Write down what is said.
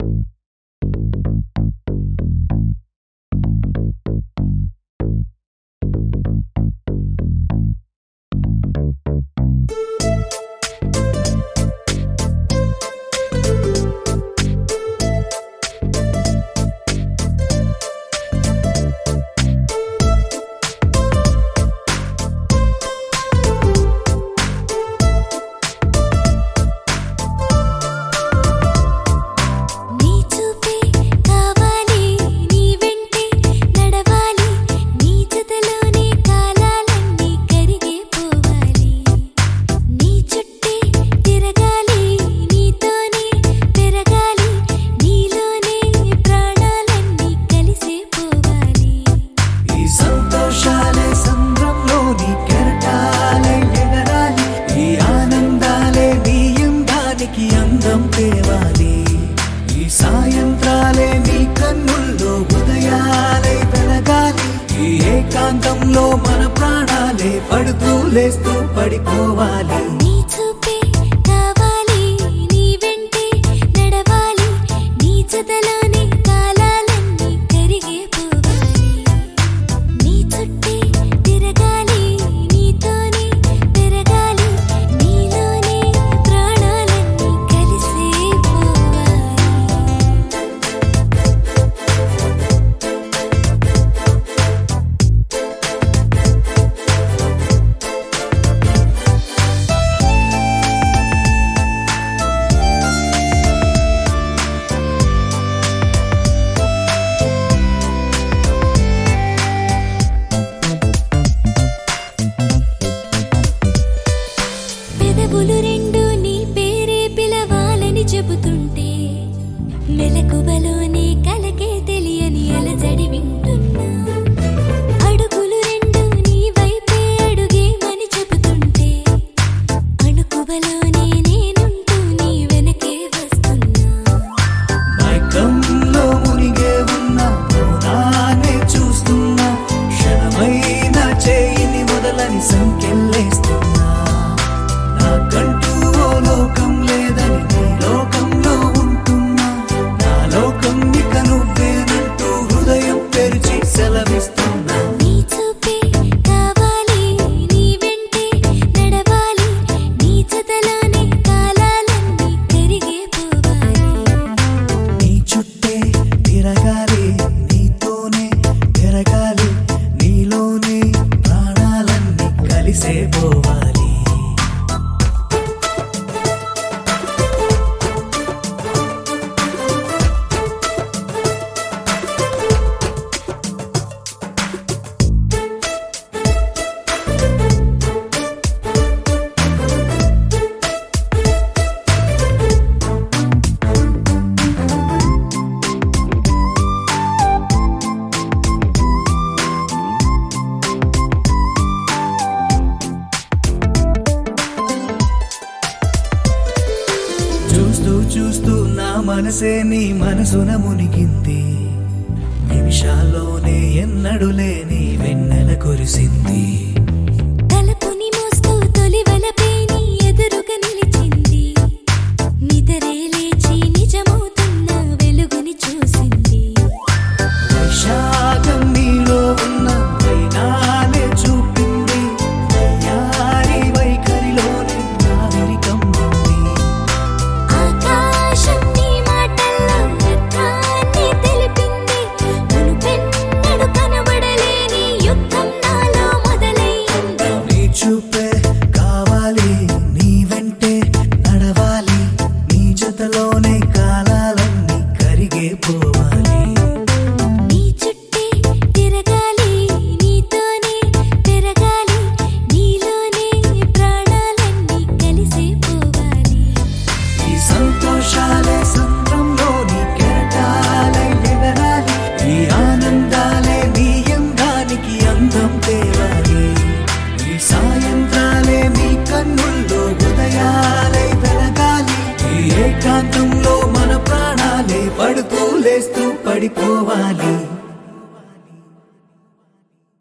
సాయంత్రాలే నీ కన్నుల్లో ఉదయాలై వెలగాలి. ఈ ఏకాంతంలో మన ప్రాణాలే పడుతూ లేస్తూ పడిపోవాలి. నీ చూపే కావాలి, నీ వెంటే నడవాలి, నీ జతలోనే కాలాలన్నీ కరిగే పోవాలి. నీ చుట్టే తిరగాలి, నీతోనే పెరగాలి, నీలోనే ప్రాణాలన్నీ కలిసే పోవాలి. పెదవులు రెండు నీ పేరే పిలవాలని చెబుతుంటే మెలకువలోనే కలకే తెలియని అలజడి వింటున్నా. అడుగులు రెండు నీ వైపే అడుగేమని చెబుతుంటే అణుకువలోనే నేనుంటూ నీ వెనకే వస్తున్నా. మైకంలో మునిగే ఉన్న మౌనాన్ని చూస్తున్నా. క్షణమైన చేయిని మొదలని సంకెళ్ళేస్తున్నా. నాకంటూ ఓ లోకం లేదని నీ లోకంలో ఉంటున్నా. నా లోకం ఇక నువ్వేనంటూ హృదయం తెరిచి సెలవిస్తున్నా. నీ చూపే కావాలి, నీ వెంటే నడవాలి, నీ జతలోనే కాలాలన్నీ కరిగే పోవాలి. నీ చుట్టే తిరగాలి, నీతోనే పెరగాలి, నీలోనే ప్రాణాలన్నీ కలిసే పోవాలి. చూస్తూ చూస్తూ నా మనసే నీ మనసున మునిగింది. నిమిషాల్లోనే ఎన్నడు లేని వెన్నెల కురిసింది. తలపుని మోస్తూ తొలి వలపే నీ ఎదురుగా నిలిచింది. నిదరే లేచి నిజమవుతున్న వెలుగుని చూసింది. వైశాఖం నీలో ఉన్న వైనాలే చూపింది. వయ్యారి వైఖరిలోనే నాగరికం ఉంది. ఆకాశం నీ మాటల్లో అర్థాన్ని తెలిపింది. మునుపెన్నడు కనబడలేని యుద్ధం నాలో మొదలైంది. నీ చూపే కావాలి, నీ వెంటే నడవాలి, నీ జతలోనే కాలాలన్నీ కరిగే పోవాలి. నీ చుట్టే తిరగాలి, నీతోనే పెరగాలి, నీలోనే ప్రాణాలన్నీ కలిసే పోవాలి. ఈ సంతోషాలే సంద్రంలో నీ కెరటాలై ఎగరాలి. ఈ ఆనందాలే నీ అందానికి అందం తేవాలి. ఈ సాయంత్రాలే నీ కన్నుల్లో ఉదయాలై వెలగాలి. ఈ ఏకాంతంలో మన ప్రాణాలే పడుతూ లేస్తూ పడిపోవాలి.